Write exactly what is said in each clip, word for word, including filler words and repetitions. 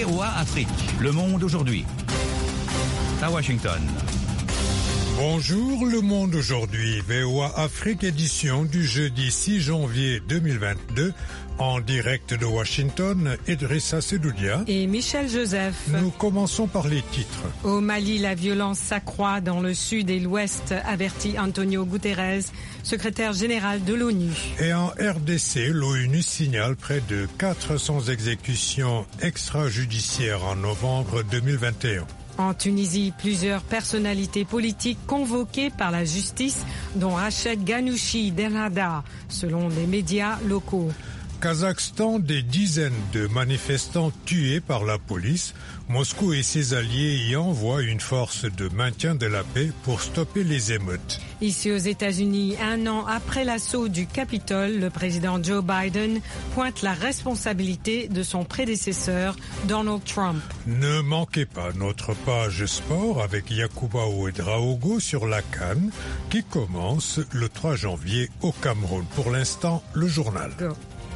V O A Afrique. Le monde aujourd'hui. À Washington. Bonjour, Le Monde aujourd'hui, V O A Afrique, édition du jeudi six janvier deux mille vingt-deux, en direct de Washington, Idrissa Sedoudia et Michel Joseph. Nous commençons par les titres. Au Mali, la violence s'accroît dans le sud et l'ouest, avertit Antonio Guterres, secrétaire général de l'ONU. Et en R D C, l'ONU signale près de quatre cents exécutions extrajudiciaires en novembre deux mille vingt et un. En Tunisie, plusieurs personnalités politiques convoquées par la justice, dont Rached Ghannouchi Delhada, selon les médias locaux. Kazakhstan, des dizaines de manifestants tués par la police. Moscou et ses alliés y envoient une force de maintien de la paix pour stopper les émeutes. Ici aux États-Unis, un an après l'assaut du Capitole, le président Joe Biden pointe la responsabilité de son prédécesseur, Donald Trump. Ne manquez pas notre page sport avec Yacouba Ouedraogo sur la CAN qui commence le trois janvier au Cameroun. Pour l'instant, le journal. Go.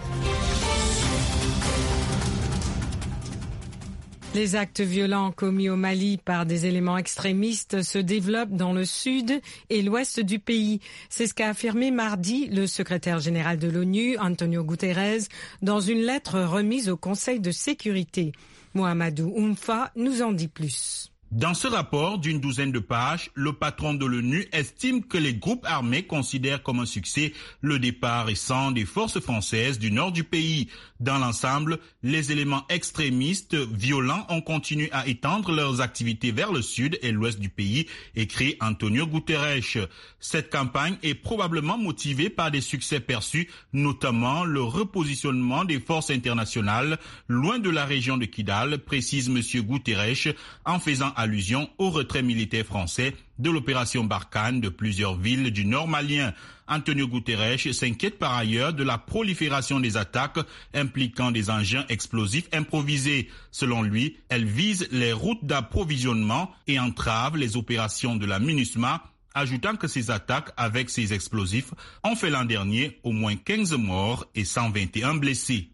Les actes violents commis au Mali par des éléments extrémistes se développent dans le sud et l'ouest du pays. C'est ce qu'a affirmé mardi le secrétaire général de l'ONU, Antonio Guterres, dans une lettre remise au Conseil de sécurité. Mohamedou Oumfa nous en dit plus. Dans ce rapport d'une douzaine de pages, le patron de l'ONU estime que les groupes armés considèrent comme un succès le départ récent des forces françaises du nord du pays. Dans l'ensemble, les éléments extrémistes violents ont continué à étendre leurs activités vers le sud et l'ouest du pays, écrit Antonio Guterres. Cette campagne est probablement motivée par des succès perçus, notamment le repositionnement des forces internationales loin de la région de Kidal, précise M. Guterres, en faisant allusion au retrait militaire français de l'opération Barkhane de plusieurs villes du nord malien. Antonio Guterres s'inquiète par ailleurs de la prolifération des attaques impliquant des engins explosifs improvisés. Selon lui, elles visent les routes d'approvisionnement et entravent les opérations de la MINUSMA, ajoutant que ces attaques avec ces explosifs ont fait l'an dernier au moins quinze morts et cent vingt et un blessés.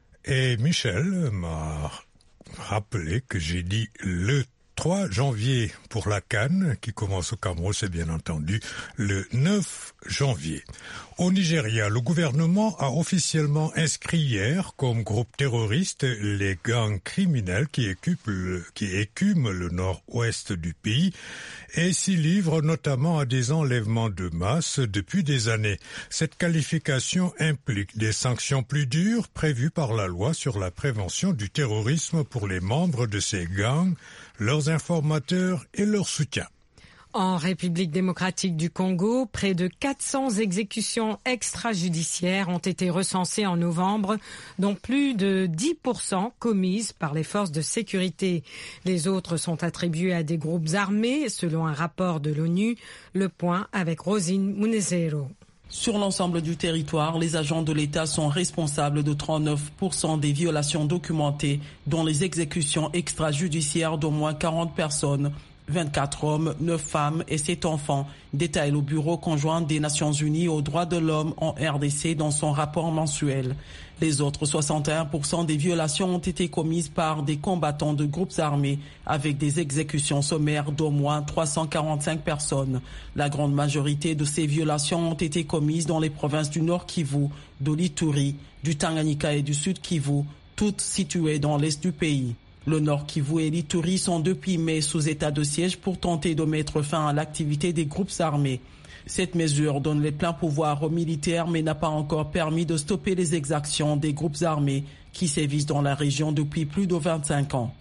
Et Michel m'a rappelé que j'ai dit le trois janvier pour la CAN, qui commence au Cameroun, c'est bien entendu le neuf janvier. Au Nigeria, le gouvernement a officiellement inscrit hier comme groupe terroriste les gangs criminels qui écument le, qui écument le nord-ouest du pays et s'y livrent notamment à des enlèvements de masse depuis des années. Cette qualification implique des sanctions plus dures prévues par la loi sur la prévention du terrorisme pour les membres de ces gangs, leurs informateurs et leur soutien. En République démocratique du Congo, près de quatre cents exécutions extrajudiciaires ont été recensées en novembre, dont plus de dix pour cent commises par les forces de sécurité. Les autres sont attribuées à des groupes armés, selon un rapport de l'ONU. Le point avec Rosine Munezero. Sur l'ensemble du territoire, les agents de l'État sont responsables de trente-neuf pour cent des violations documentées, dont les exécutions extrajudiciaires d'au moins quarante personnes, vingt-quatre hommes, neuf femmes et sept enfants, détaille le Bureau conjoint des Nations Unies aux droits de l'homme en R D C dans son rapport mensuel. Les autres soixante et un pour cent des violations ont été commises par des combattants de groupes armés avec des exécutions sommaires d'au moins trois cent quarante-cinq personnes. La grande majorité de ces violations ont été commises dans les provinces du Nord Kivu, de l'Ituri, du Tanganyika et du Sud Kivu, toutes situées dans l'est du pays. Le Nord Kivu et l'Ituri sont depuis mai sous état de siège pour tenter de mettre fin à l'activité des groupes armés. Cette mesure donne les pleins pouvoirs aux militaires mais n'a pas encore permis de stopper les exactions des groupes armés qui sévissent dans la région depuis plus de vingt-cinq ans.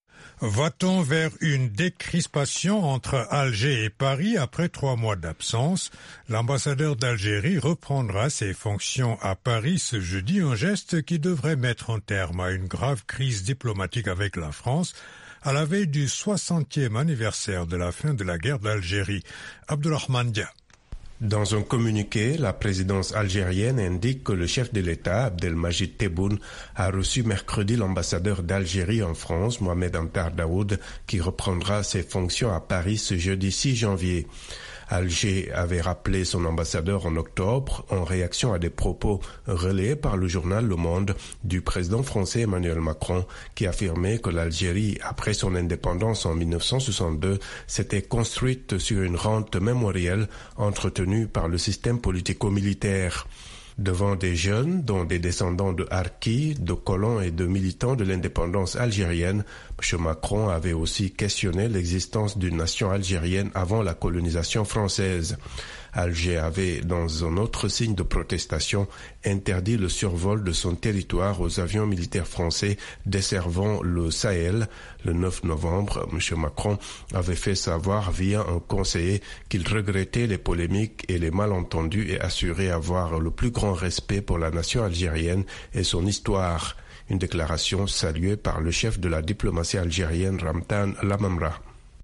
Va-t-on vers une décrispation entre Alger et Paris après trois mois d'absence? L'ambassadeur d'Algérie reprendra ses fonctions à Paris ce jeudi, un geste qui devrait mettre un terme à une grave crise diplomatique avec la France à la veille du soixantième anniversaire de la fin de la guerre d'Algérie. Abdulrahman Dia. Dans un communiqué, la présidence algérienne indique que le chef de l'État, Abdelmajid Tebboune, a reçu mercredi l'ambassadeur d'Algérie en France, Mohamed Antar Daoud, qui reprendra ses fonctions à Paris ce jeudi six janvier. Alger avait rappelé son ambassadeur en octobre en réaction à des propos relayés par le journal Le Monde du président français Emmanuel Macron qui affirmait que l'Algérie, après son indépendance en mille neuf cent soixante-deux, s'était construite sur une rente mémorielle entretenue par le système politico-militaire. Devant des jeunes, dont des descendants de harkis, de colons et de militants de l'indépendance algérienne, M. Macron avait aussi questionné l'existence d'une nation algérienne avant la colonisation française. Alger avait, dans un autre signe de protestation, interdit le survol de son territoire aux avions militaires français desservant le Sahel. Le neuf novembre, M. Macron avait fait savoir via un conseiller qu'il regrettait les polémiques et les malentendus et assurait avoir le plus grand respect pour la nation algérienne et son histoire. Une déclaration saluée par le chef de la diplomatie algérienne, Ramtan Lamamra.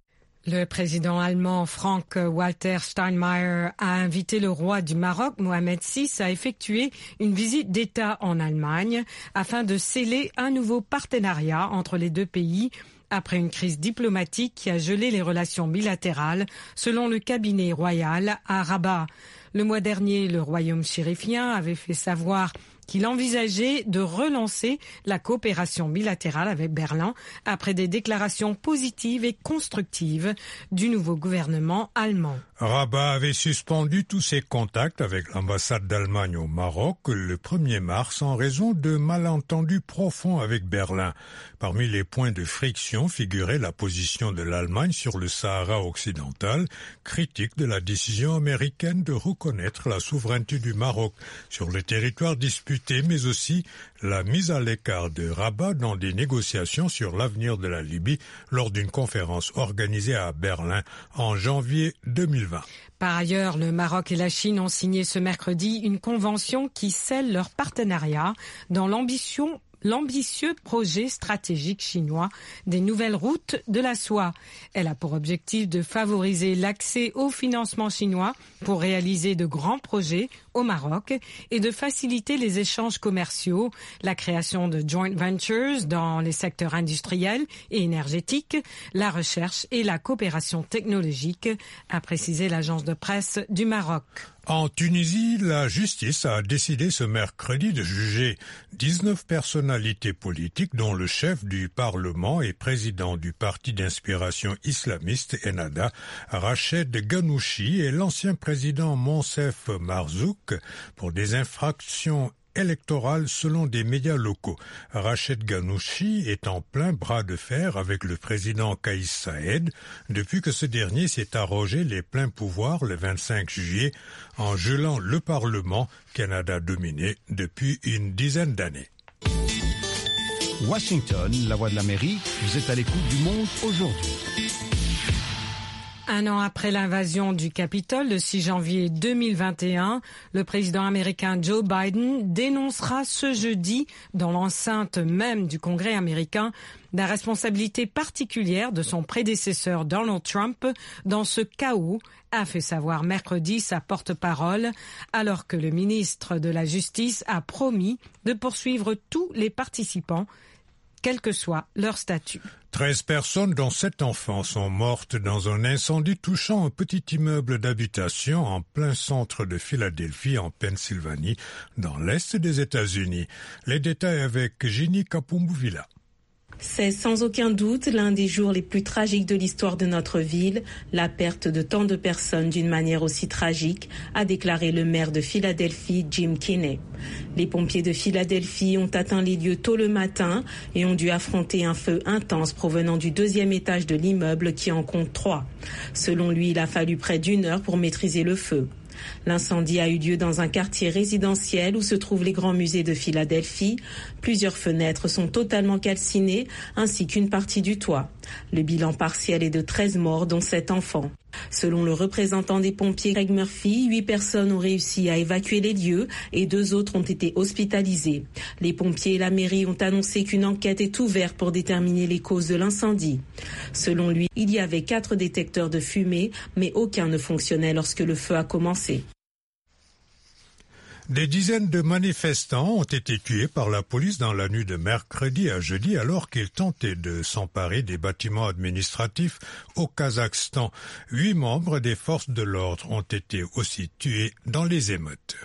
Le président allemand Frank-Walter Steinmeier a invité le roi du Maroc, Mohamed six, à effectuer une visite d'État en Allemagne afin de sceller un nouveau partenariat entre les deux pays après une crise diplomatique qui a gelé les relations bilatérales, selon le cabinet royal à Rabat. Le mois dernier, le royaume chérifien avait fait savoir qu'il envisageait de relancer la coopération bilatérale avec Berlin après des déclarations positives et constructives du nouveau gouvernement allemand. Rabat avait suspendu tous ses contacts avec l'ambassade d'Allemagne au Maroc le premier mars en raison de malentendus profonds avec Berlin. Parmi les points de friction figurait la position de l'Allemagne sur le Sahara occidental, critique de la décision américaine de reconnaître la souveraineté du Maroc sur le territoire disputé, mais aussi la mise à l'écart de Rabat dans des négociations sur l'avenir de la Libye lors d'une conférence organisée à Berlin en janvier deux mille vingt. Par ailleurs, le Maroc et la Chine ont signé ce mercredi une convention qui scelle leur partenariat dans l'ambition l'ambitieux projet stratégique chinois des nouvelles routes de la soie. Elle a pour objectif de favoriser l'accès au financement chinois pour réaliser de grands projets au Maroc et de faciliter les échanges commerciaux, la création de joint ventures dans les secteurs industriels et énergétiques, la recherche et la coopération technologique, a précisé l'agence de presse du Maroc. En Tunisie, la justice a décidé ce mercredi de juger dix-neuf personnalités politiques dont le chef du Parlement et président du parti d'inspiration islamiste Ennahda, Rached Ghannouchi, et l'ancien président Monsef Marzouk pour des infractions électorale selon des médias locaux. Rached Ghannouchi est en plein bras de fer avec le président Kais Saïed depuis que ce dernier s'est arrogé les pleins pouvoirs le vingt-cinq juillet en gelant le Parlement qu'Ennahda dominait depuis une dizaine d'années. Washington, la voix de l'Amérique, vous êtes à l'écoute du Monde aujourd'hui. Un an après l'invasion du Capitole, le six janvier deux mille vingt et un, le président américain Joe Biden dénoncera ce jeudi, dans l'enceinte même du Congrès américain, la responsabilité particulière de son prédécesseur Donald Trump dans ce chaos, a fait savoir mercredi sa porte-parole, alors que le ministre de la Justice a promis de poursuivre tous les participants, quel que soit leur statut. Treize personnes, dont sept enfants, sont mortes dans un incendie touchant un petit immeuble d'habitation en plein centre de Philadelphie, en Pennsylvanie, dans l'est des États-Unis. Les détails avec Ginny Kapumbuvila. C'est sans aucun doute l'un des jours les plus tragiques de l'histoire de notre ville, la perte de tant de personnes d'une manière aussi tragique, a déclaré le maire de Philadelphie, Jim Kenney. Les pompiers de Philadelphie ont atteint les lieux tôt le matin et ont dû affronter un feu intense provenant du deuxième étage de l'immeuble qui en compte trois. Selon lui, il a fallu près d'une heure pour maîtriser le feu. L'incendie a eu lieu dans un quartier résidentiel où se trouvent les grands musées de Philadelphie. Plusieurs fenêtres sont totalement calcinées, ainsi qu'une partie du toit. Le bilan partiel est de treize morts, dont sept enfants. Selon le représentant des pompiers Greg Murphy, huit personnes ont réussi à évacuer les lieux et deux autres ont été hospitalisées. Les pompiers et la mairie ont annoncé qu'une enquête est ouverte pour déterminer les causes de l'incendie. Selon lui, il y avait quatre détecteurs de fumée, mais aucun ne fonctionnait lorsque le feu a commencé. Des dizaines de manifestants ont été tués par la police dans la nuit de mercredi à jeudi alors qu'ils tentaient de s'emparer des bâtiments administratifs au Kazakhstan. Huit membres des forces de l'ordre ont été aussi tués dans les émeutes.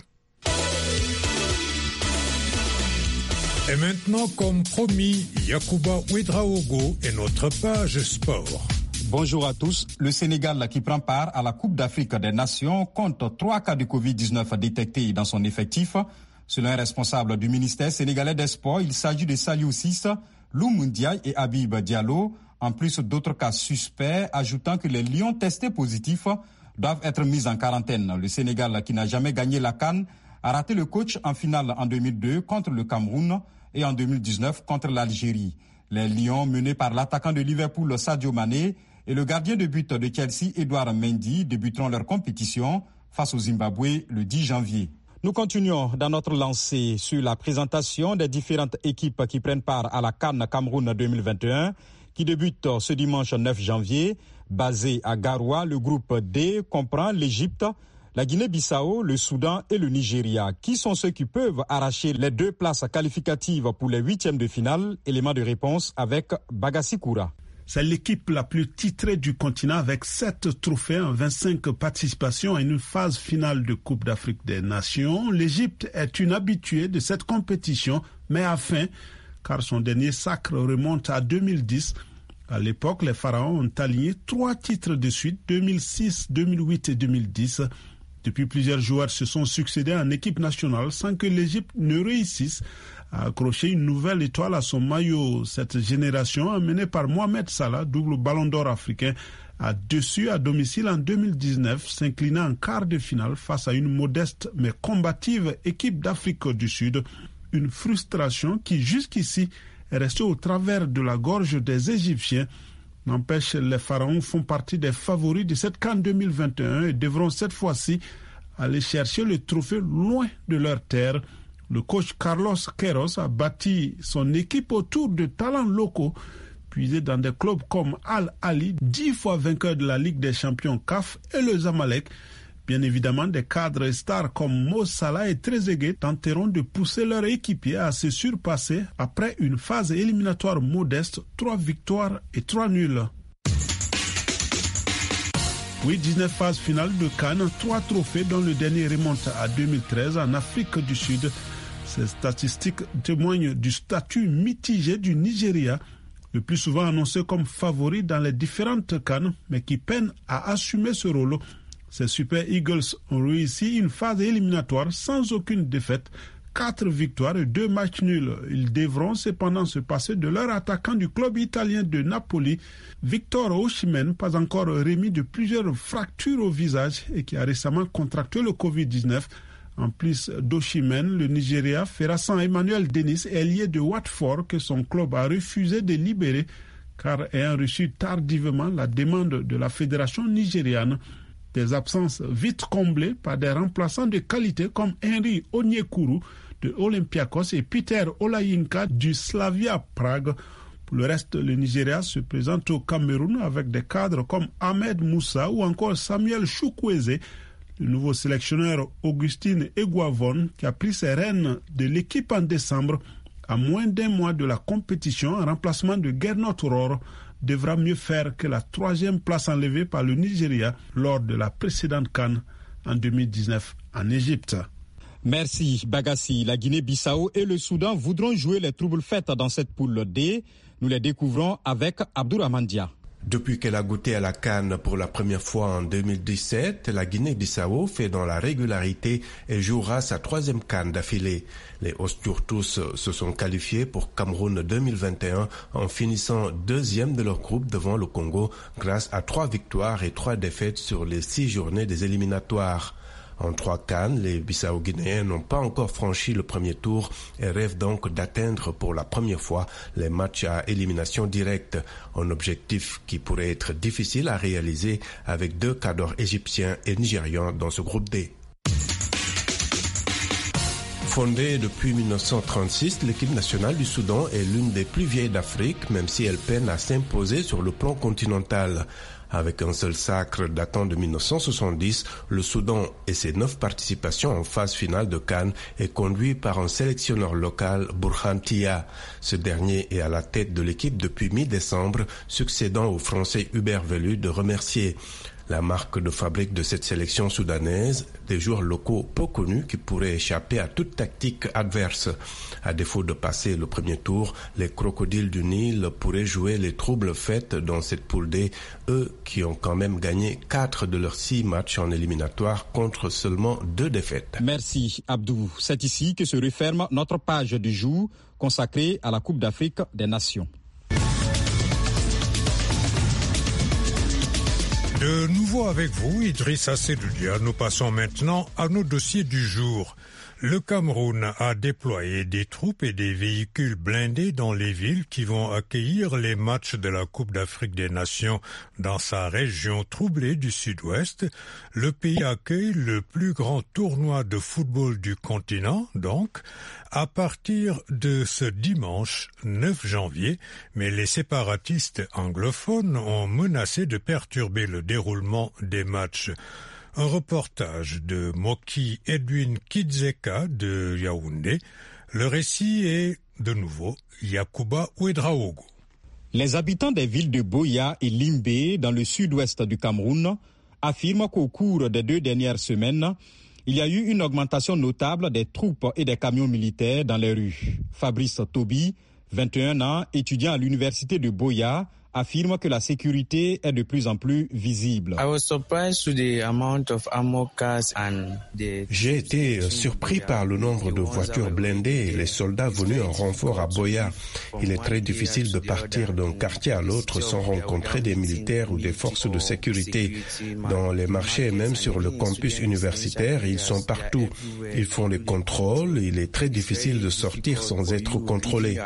Et maintenant, comme promis, Yacouba Ouedraogo et notre page sport. Bonjour à tous. Le Sénégal, qui prend part à la Coupe d'Afrique des Nations, compte trois cas de covid dix-neuf détectés dans son effectif. Selon un responsable du ministère sénégalais des Sports, il s'agit de Saliou Ciss, Loum Ndiaye et Habib Diallo, en plus d'autres cas suspects, ajoutant que les lions testés positifs doivent être mis en quarantaine. Le Sénégal, qui n'a jamais gagné la CAN, a raté le coach en finale en deux mille deux contre le Cameroun et en deux mille dix-neuf contre l'Algérie. Les Lions, menés par l'attaquant de Liverpool Sadio Mané, et le gardien de but de Chelsea, Edouard Mendy, débuteront leur compétition face au Zimbabwe le dix janvier. Nous continuons dans notre lancée sur la présentation des différentes équipes qui prennent part à la CAN Cameroun deux mille vingt et un, qui débute ce dimanche neuf janvier. Basé à Garoua, le groupe D comprend l'Égypte, la Guinée-Bissau, le Soudan et le Nigeria. Qui sont ceux qui peuvent arracher les deux places qualificatives pour les huitièmes de finale? Élément de réponse avec Bagassi Koura. C'est l'équipe la plus titrée du continent avec sept trophées en vingt-cinq participations à une phase finale de Coupe d'Afrique des Nations. L'Égypte est une habituée de cette compétition, mais à fin, car son dernier sacre remonte à deux mille dix. À l'époque, les Pharaons ont aligné trois titres de suite, deux mille six, deux mille huit et deux mille dix. Depuis, plusieurs joueurs se sont succédés en équipe nationale sans que l'Égypte ne réussisse à accrocher une nouvelle étoile à son maillot. Cette génération, amenée par Mohamed Salah, double ballon d'or africain, a déçu à domicile en deux mille dix-neuf, s'inclinant en quart de finale face à une modeste mais combative équipe d'Afrique du Sud. Une frustration qui, jusqu'ici, est restée au travers de la gorge des Égyptiens. N'empêche, les Pharaons font partie des favoris de cette CAN deux mille vingt et un et devront cette fois-ci aller chercher le trophée loin de leur terre. Le coach Carlos Queiroz a bâti son équipe autour de talents locaux, puisés dans des clubs comme Al Ahly, dix fois vainqueur de la Ligue des champions C A F, et le Zamalek. Bien évidemment, des cadres stars comme Mo Salah et Trezeguet tenteront de pousser leur équipier à se surpasser après une phase éliminatoire modeste, trois victoires et trois nuls. Oui, dix-neuf phases finales de CAN, trois trophées dont le dernier remonte à deux mille treize en Afrique du Sud. Ces statistiques témoignent du statut mitigé du Nigeria, le plus souvent annoncé comme favori dans les différentes CAN, mais qui peine à assumer ce rôle. Ces Super Eagles ont réussi une phase éliminatoire sans aucune défaite, quatre victoires et deux matchs nuls. Ils devront cependant se passer de leur attaquant du club italien de Napoli, Victor Osimhen, pas encore remis de plusieurs fractures au visage et qui a récemment contracté le covid dix-neuf. En plus d'Osimhen, le Nigeria fera sans Emmanuel Dennis, ailier de Watford, que son club a refusé de libérer, car ayant reçu tardivement la demande de la fédération nigériane. Des absences vite comblées par des remplaçants de qualité comme Henry Onyekuru de Olympiakos et Peter Olayinka du Slavia Prague. Pour le reste, le Nigeria se présente au Cameroun avec des cadres comme Ahmed Moussa ou encore Samuel Chukwueze. Le nouveau sélectionneur Augustine Eguavon, qui a pris ses rênes de l'équipe en décembre, à moins d'un mois de la compétition en remplacement de Gernot Rohr, devra mieux faire que la troisième place enlevée par le Nigeria lors de la précédente CAN en deux mille dix-neuf en Égypte. Merci Bagassi. La Guinée-Bissau et le Soudan voudront jouer les troubles fêtes dans cette poule D. Nous les découvrons avec Abdourahmane Dia. Depuis qu'elle a goûté à la CAN pour la première fois en deux mille dix-sept, la Guinée-Bissau fait dans la régularité et jouera sa troisième CAN d'affilée. Les Osturtus se sont qualifiés pour Cameroun deux mille vingt et un en finissant deuxième de leur groupe devant le Congo grâce à trois victoires et trois défaites sur les six journées des éliminatoires. En trois CAN, les Bissau-Guinéens n'ont pas encore franchi le premier tour et rêvent donc d'atteindre pour la première fois les matchs à élimination directe, un objectif qui pourrait être difficile à réaliser avec deux cadres égyptiens et nigérians dans ce groupe D. Fondée depuis mille neuf cent trente-six, l'équipe nationale du Soudan est l'une des plus vieilles d'Afrique, même si elle peine à s'imposer sur le plan continental. Avec un seul sacre datant de mille neuf cent soixante-dix, le Soudan et ses neuf participations en phase finale de CAN est conduit par un sélectionneur local, Burhan Tia. Ce dernier est à la tête de l'équipe depuis mi-décembre, succédant au Français Hubert Velud de remercier. La marque de fabrique de cette sélection soudanaise, des joueurs locaux peu connus qui pourraient échapper à toute tactique adverse. À défaut de passer le premier tour, les crocodiles du Nil pourraient jouer les troubles faits dans cette poule D, eux qui ont quand même gagné quatre de leurs six matchs en éliminatoire contre seulement deux défaites. Merci Abdou. C'est ici que se referme notre page du jour consacrée à la Coupe d'Afrique des Nations. De nouveau avec vous, Idrissa Seloudia. Nous passons maintenant à nos dossiers du jour. Le Cameroun a déployé des troupes et des véhicules blindés dans les villes qui vont accueillir les matchs de la Coupe d'Afrique des Nations dans sa région troublée du Sud-Ouest. Le pays accueille le plus grand tournoi de football du continent, donc, à partir de ce dimanche neuf janvier, mais les séparatistes anglophones ont menacé de perturber le déroulement des matchs. Un reportage de Moki Edwin Kidzeka de Yaoundé. Le récit est, de nouveau, Yakuba Ouedraogo. Les habitants des villes de Boya et Limbé, dans le sud-ouest du Cameroun, affirment qu'au cours des deux dernières semaines, il y a eu une augmentation notable des troupes et des camions militaires dans les rues. Fabrice Tobi, vingt et un ans, étudiant à l'université de Boya, affirme que la sécurité est de plus en plus visible. J'ai été surpris par le nombre de voitures blindées et les soldats venus en renfort à Boya. Il est très difficile de partir d'un quartier à l'autre sans rencontrer des militaires ou des forces de sécurité. Dans les marchés et même sur le campus universitaire, ils sont partout. Ils font les contrôles. Il est très difficile de sortir sans être contrôlé.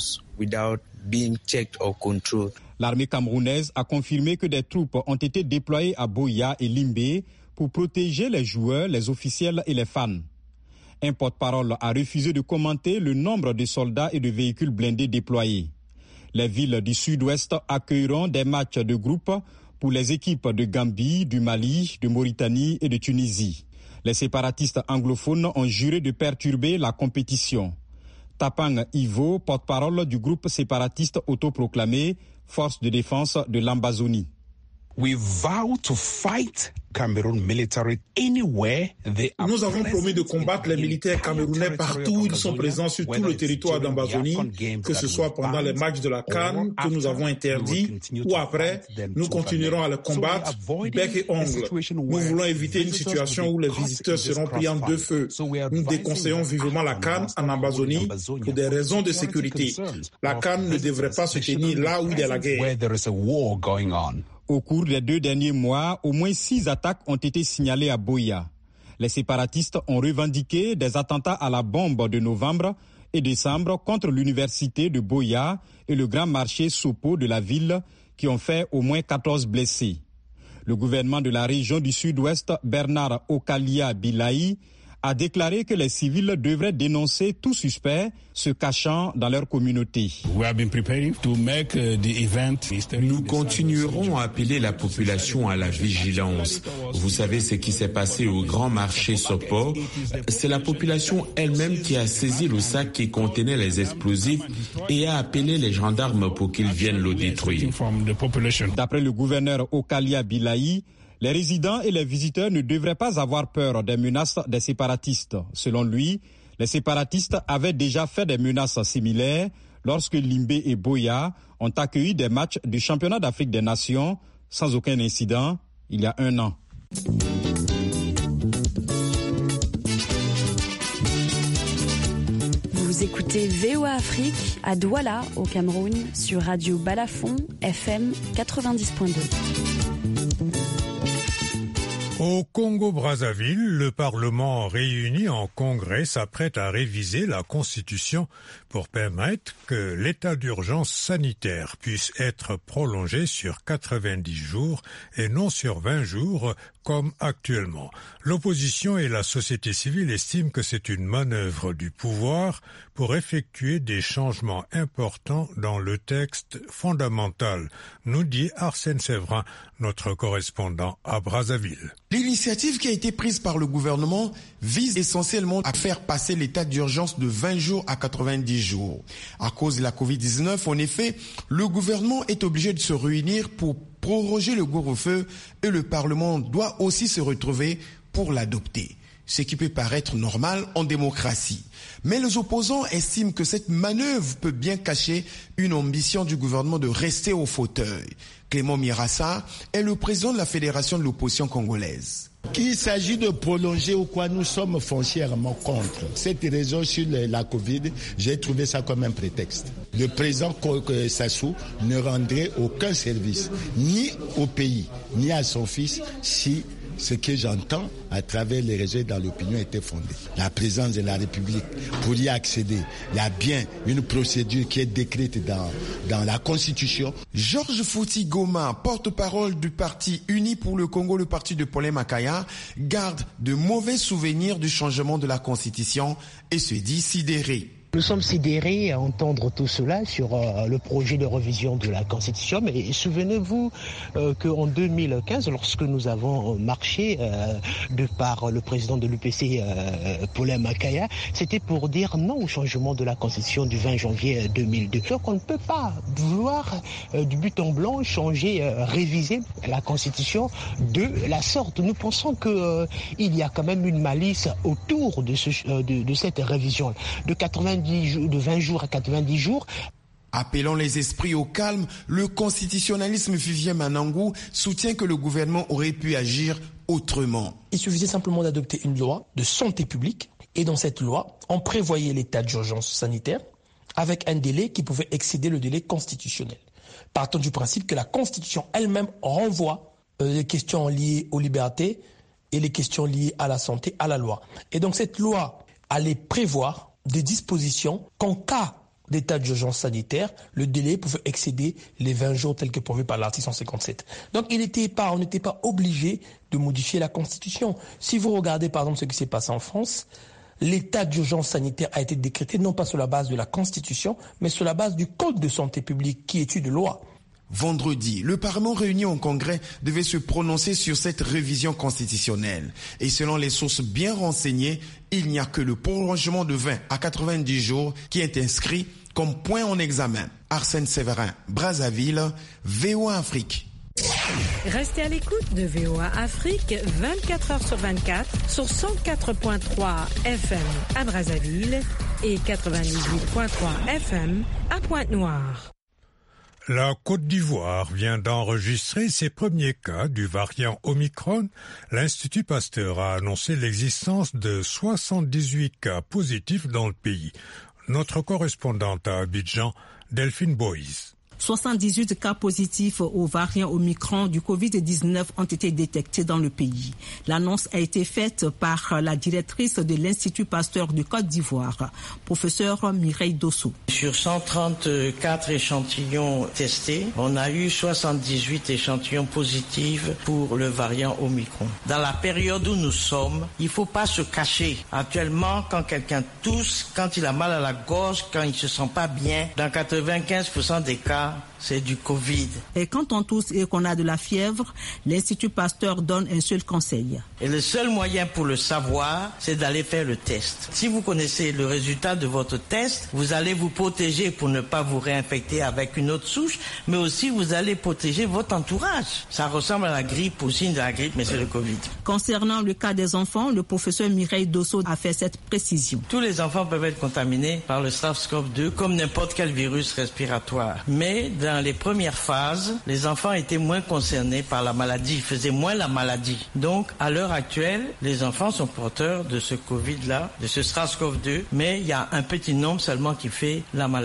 L'armée camerounaise a confirmé que des troupes ont été déployées à Boya et Limbé pour protéger les joueurs, les officiels et les fans. Un porte-parole a refusé de commenter le nombre de soldats et de véhicules blindés déployés. Les villes du sud-ouest accueilleront des matchs de groupe pour les équipes de Gambie, du Mali, de Mauritanie et de Tunisie. Les séparatistes anglophones ont juré de perturber la compétition. Tapang Ivo, porte-parole du groupe séparatiste autoproclamé Force de défense de l'Ambazonie. We vow to fight Cameroon military anywhere they are. Nous avons promis de combattre les militaires camerounais partout où ils sont présents sur tout le territoire d'Ambazonie, que ce soit pendant les matchs de la CAN que nous avons interdits ou après, nous continuerons à les combattre bec et ongle. Nous voulons éviter une situation où les visiteurs seront pris en deux feux. Nous déconseillons vivement la CAN en Ambazonie pour des raisons de sécurité. La CAN ne devrait pas se tenir là où il y a la guerre. Au cours des deux derniers mois, au moins six attaques ont été signalées à Boya. Les séparatistes ont revendiqué des attentats à la bombe de novembre et décembre contre l'université de Boya et le grand marché Sopo de la ville qui ont fait au moins quatorze blessés. Le gouvernement de la région du sud-ouest, Bernard Okalia Bilaï, a déclaré que les civils devraient dénoncer tout suspect se cachant dans leur communauté. Nous continuerons à appeler la population à la vigilance. Vous savez ce qui s'est passé au grand marché Sopo. C'est la population elle-même qui a saisi le sac qui contenait les explosifs et a appelé les gendarmes pour qu'ils viennent le détruire. D'après le gouverneur Okalia Bilaï, les résidents et les visiteurs ne devraient pas avoir peur des menaces des séparatistes. Selon lui, les séparatistes avaient déjà fait des menaces similaires lorsque Limbé et Boya ont accueilli des matchs du championnat d'Afrique des Nations sans aucun incident il y a un an. Vous écoutez V O A Afrique à Douala au Cameroun sur Radio Balafon F M quatre-vingt-dix point deux. Au Congo-Brazzaville, le Parlement réuni en congrès s'apprête à réviser la Constitution pour permettre que l'état d'urgence sanitaire puisse être prolongé sur quatre-vingt-dix jours et non sur vingt jours comme actuellement. L'opposition et la société civile estiment que c'est une manœuvre du pouvoir pour effectuer des changements importants dans le texte fondamental, nous dit Arsène Séverin, notre correspondant à Brazzaville. L'initiative qui a été prise par le gouvernement vise essentiellement à faire passer l'état d'urgence de vingt jours à quatre-vingt-dix jours. À cause de la covid dix-neuf, en effet, le gouvernement est obligé de se réunir pour proroger le couvre-feu et le Parlement doit aussi se retrouver pour l'adopter. Ce qui peut paraître normal en démocratie. Mais les opposants estiment que cette manœuvre peut bien cacher une ambition du gouvernement de rester au fauteuil. Clément Mirassa est le président de la Fédération de l'opposition congolaise. Qu'il s'agit de prolonger ou quoi, nous sommes foncièrement contre. Cette raison sur la Covid, j'ai trouvé ça comme un prétexte. Le président Sassou ne rendrait aucun service, ni au pays, ni à son fils, si ce que j'entends à travers les réseaux dans l'opinion était fondé. La présence de la République, pour y accéder, il y a bien une procédure qui est décrite dans, dans la Constitution. Georges Fouti Goma, porte-parole du parti Uni pour le Congo, le parti de Paulin Makaya, garde de mauvais souvenirs du changement de la Constitution et se dit sidéré. Nous sommes sidérés à entendre tout cela sur euh, le projet de révision de la Constitution. Mais souvenez-vous euh, qu'en deux mille quinze, lorsque nous avons marché euh, de par le président de l'U P C, euh, Paulin Makaya, c'était pour dire non au changement de la Constitution du vingt janvier deux mille deux. Donc on ne peut pas vouloir euh, du but en blanc changer, euh, réviser la Constitution de la sorte. Nous pensons qu'il euh, y a quand même une malice autour de, ce, euh, de, de cette révision de quatre-vingt-dix de vingt jours à quatre-vingt-dix jours. Appelant les esprits au calme, le constitutionnalisme Vivien Manangou soutient que le gouvernement aurait pu agir autrement. Il suffisait simplement d'adopter une loi de santé publique et dans cette loi, on prévoyait l'état d'urgence sanitaire avec un délai qui pouvait excéder le délai constitutionnel. Partant du principe que la Constitution elle-même renvoie euh, les questions liées aux libertés et les questions liées à la santé à la loi. Et donc cette loi allait prévoir des dispositions qu'en cas d'état d'urgence sanitaire, le délai pouvait excéder les vingt jours tels que prévus par l'article cent cinquante-sept. Donc il n'était pas, on n'était pas obligé de modifier la Constitution. Si vous regardez par exemple ce qui s'est passé en France, l'état d'urgence sanitaire a été décrété non pas sur la base de la Constitution, mais sur la base du Code de santé publique qui est une loi. Vendredi, le Parlement réuni en Congrès devait se prononcer sur cette révision constitutionnelle. Et selon les sources bien renseignées, il n'y a que le prolongement de vingt à quatre-vingt-dix jours qui est inscrit comme point en examen. Arsène Séverin, Brazzaville, V O A Afrique. Restez à l'écoute de V O A Afrique vingt-quatre heures sur vingt-quatre sur cent quatre point trois F M à Brazzaville et quatre-vingt-dix-huit point trois F M à Pointe-Noire. La Côte d'Ivoire vient d'enregistrer ses premiers cas du variant Omicron. L'Institut Pasteur a annoncé l'existence de soixante-dix-huit cas positifs dans le pays. Notre correspondante à Abidjan, Delphine Boyce. soixante-dix-huit cas positifs au variant Omicron du covid dix-neuf ont été détectés dans le pays. L'annonce a été faite par la directrice de l'Institut Pasteur de Côte d'Ivoire, professeur Mireille Dosso. Sur cent trente-quatre échantillons testés, on a eu soixante-dix-huit échantillons positifs pour le variant Omicron. Dans la période où nous sommes, il ne faut pas se cacher. Actuellement, quand quelqu'un tousse, quand il a mal à la gorge, quand il ne se sent pas bien, dans quatre-vingt-quinze pour cent des cas, c'est du Covid. Et quand on tousse et qu'on a de la fièvre, l'Institut Pasteur donne un seul conseil. Et le seul moyen pour le savoir, c'est d'aller faire le test. Si vous connaissez le résultat de votre test, vous allez vous protéger pour ne pas vous réinfecter avec une autre souche, mais aussi vous allez protéger votre entourage. Ça ressemble à la grippe, au signe de la grippe, mais c'est le Covid. Concernant le cas des enfants, le professeur Mireille Dosso a fait cette précision. Tous les enfants peuvent être contaminés par le SARS-CoV deux comme n'importe quel virus respiratoire. Mais dans les premières phases, les enfants étaient moins concernés par la maladie, ils faisaient moins la maladie. Donc, à l'heure actuelle, les enfants sont porteurs de ce Covid-là, de ce SARS-CoV deux, mais il y a un petit nombre seulement qui fait la maladie.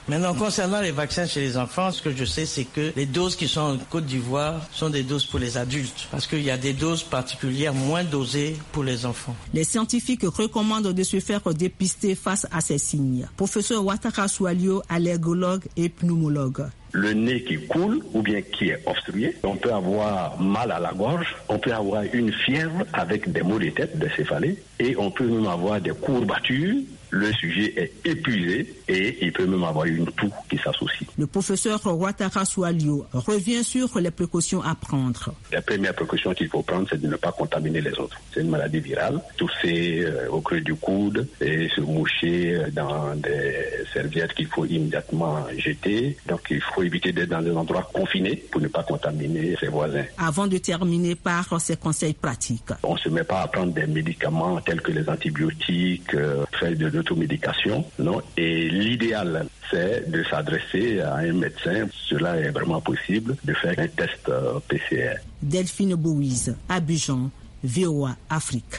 Maintenant, concernant les vaccins chez les enfants, ce que je sais, c'est que les doses qui sont en Côte d'Ivoire sont des doses pour les adultes, parce qu'il y a des doses particulières moins dosées pour les enfants. Les scientifiques recommandent de se faire dépister face à ces signes. Professeur Ouattara Soualio, allergologue et pneumologue. Le nez qui coule ou bien qui est obstrué, on peut avoir mal à la gorge, on peut avoir une fièvre avec des maux de tête, des céphalées, et on peut même avoir des courbatures. Le sujet est épuisé et il peut même avoir une toux qui s'associe. Le professeur Ouattara Soualio revient sur les précautions à prendre. La première précaution qu'il faut prendre, c'est de ne pas contaminer les autres. C'est une maladie virale. Tousser euh, au creux du coude et se moucher dans des serviettes qu'il faut immédiatement jeter. Donc il faut éviter d'être dans des endroits confinés pour ne pas contaminer ses voisins. Avant de terminer par ces conseils pratiques. On ne se met pas à prendre des médicaments tels que les antibiotiques, euh, faits de l'automédication, non. Et l'idéal, c'est de s'adresser à un médecin. Cela est vraiment possible, de faire un test euh, P C R. Delphine Bouise, Abidjan, V O A Afrique.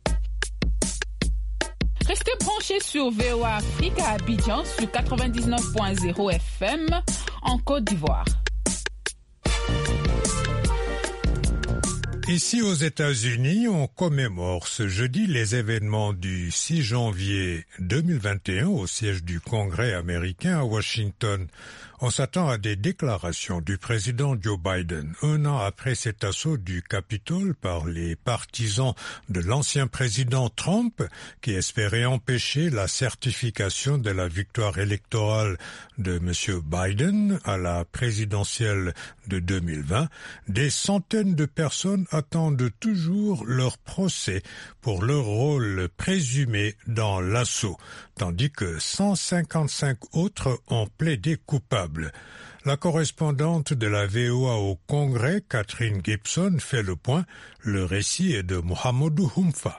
Restez branchés sur V O A Afrique à Abidjan sur quatre-vingt-dix-neuf point zéro F M en Côte d'Ivoire. Ici aux États-Unis, on commémore ce jeudi les événements du six janvier deux mille vingt et un au siège du Congrès américain à Washington. On s'attend à des déclarations du président Joe Biden, un an après cet assaut du Capitole par les partisans de l'ancien président Trump, qui espéraient empêcher la certification de la victoire électorale de M. Biden à la présidentielle de deux mille vingt. Des centaines de personnes attendent toujours leur procès pour leur rôle présumé dans l'assaut, tandis que cent cinquante-cinq autres ont plaidé coupables. La correspondante de la V O A au Congrès, Catherine Gibson, fait le point. Le récit est de Mohamedou Humfa.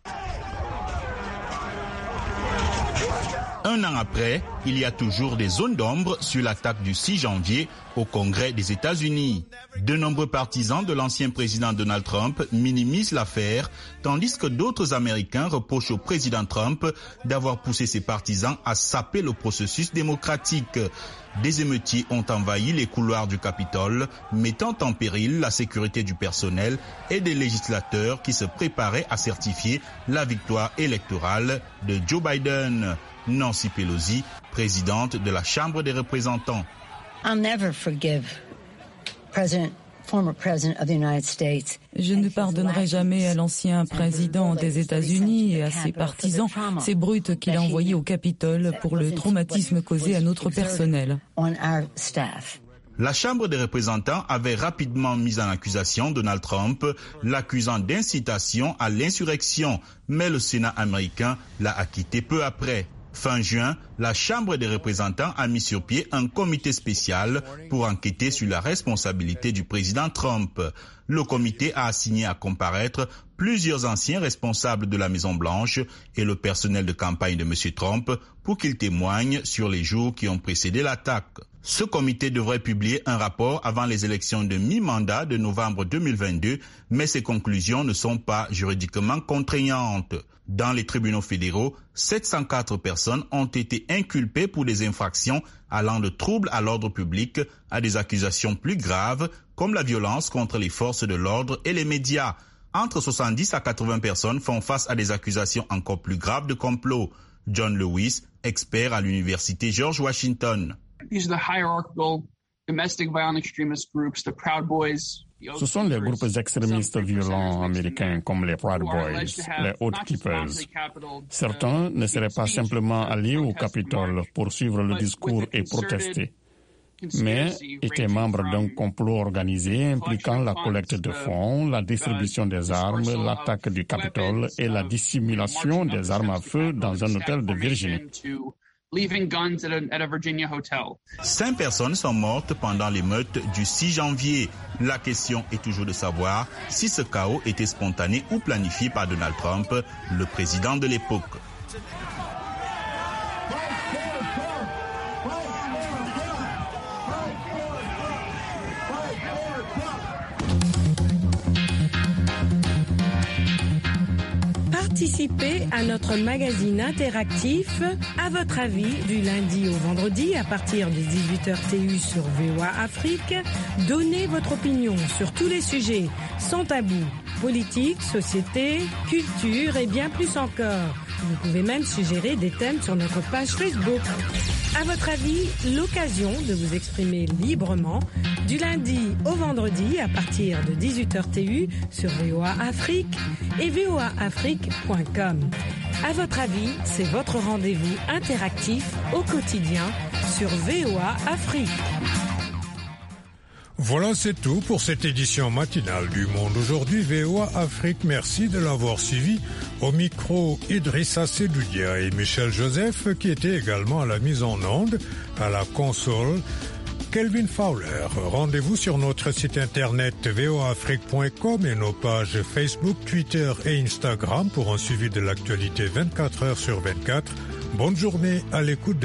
Un an après, il y a toujours des zones d'ombre sur l'attaque du six janvier au Congrès des États-Unis. De nombreux partisans de l'ancien président Donald Trump minimisent l'affaire, tandis que d'autres Américains reprochent au président Trump d'avoir poussé ses partisans à saper le processus démocratique. Des émeutiers ont envahi les couloirs du Capitole, mettant en péril la sécurité du personnel et des législateurs qui se préparaient à certifier la victoire électorale de Joe Biden. Nancy Pelosi, présidente de la Chambre des représentants. I'll never forgive President former president of the United States. Je ne pardonnerai jamais à l'ancien président des États-Unis et à ses partisans ces brutes qu'il a envoyées au Capitole pour le traumatisme causé à notre personnel. La Chambre des représentants avait rapidement mis en accusation Donald Trump, l'accusant d'incitation à l'insurrection, mais le Sénat américain l'a acquitté peu après. Fin juin, la Chambre des représentants a mis sur pied un comité spécial pour enquêter sur la responsabilité du président Trump. Le comité a assigné à comparaître plusieurs anciens responsables de la Maison-Blanche et le personnel de campagne de M. Trump pour qu'ils témoignent sur les jours qui ont précédé l'attaque. Ce comité devrait publier un rapport avant les élections de mi-mandat de novembre deux mille vingt-deux, mais ses conclusions ne sont pas juridiquement contraignantes. Dans les tribunaux fédéraux, sept cent quatre personnes ont été inculpées pour des infractions allant de troubles à l'ordre public à des accusations plus graves comme la violence contre les forces de l'ordre et les médias. Entre soixante-dix à quatre-vingts personnes font face à des accusations encore plus graves de complot. John Lewis, expert à l'université George Washington. These are the hierarchical domestic violent extremist groups, the Proud Boys. Ce sont les groupes extrémistes violents américains comme les Proud Boys, les Oath Keepers. Certains ne seraient pas simplement allés au Capitole pour suivre le discours et protester, mais étaient membres d'un complot organisé impliquant la collecte de fonds, la distribution des armes, l'attaque du Capitole et la dissimulation des armes à feu dans un hôtel de Virginie. Leaving guns at a, at a Virginia hotel. Cinq personnes sont mortes pendant l'émeute du six janvier. La question est toujours de savoir si ce chaos était spontané ou planifié par Donald Trump, le président de l'époque. Participez à notre magazine interactif À votre avis du lundi au vendredi à partir des dix-huit heures T U sur V O A Afrique. Donnez votre opinion sur tous les sujets sans tabou. Politique, société, culture et bien plus encore. Vous pouvez même suggérer des thèmes sur notre page Facebook. À votre avis, l'occasion de vous exprimer librement du lundi au vendredi à partir de dix-huit heures T U sur V O A Afrique et V O A Afrique point com. À votre avis, c'est votre rendez-vous interactif au quotidien sur V O A Afrique. Voilà, c'est tout pour cette édition matinale du Monde Aujourd'hui V O A Afrique. Merci de l'avoir suivi. Au micro, Idrissa Sedoudia et Michel Joseph, qui étaient également à la mise en onde, à la console, Kelvin Fowler. Rendez-vous sur notre site internet V O A Afrique point com et nos pages Facebook, Twitter et Instagram pour un suivi de l'actualité vingt-quatre heures sur vingt-quatre. Bonne journée à l'écoute de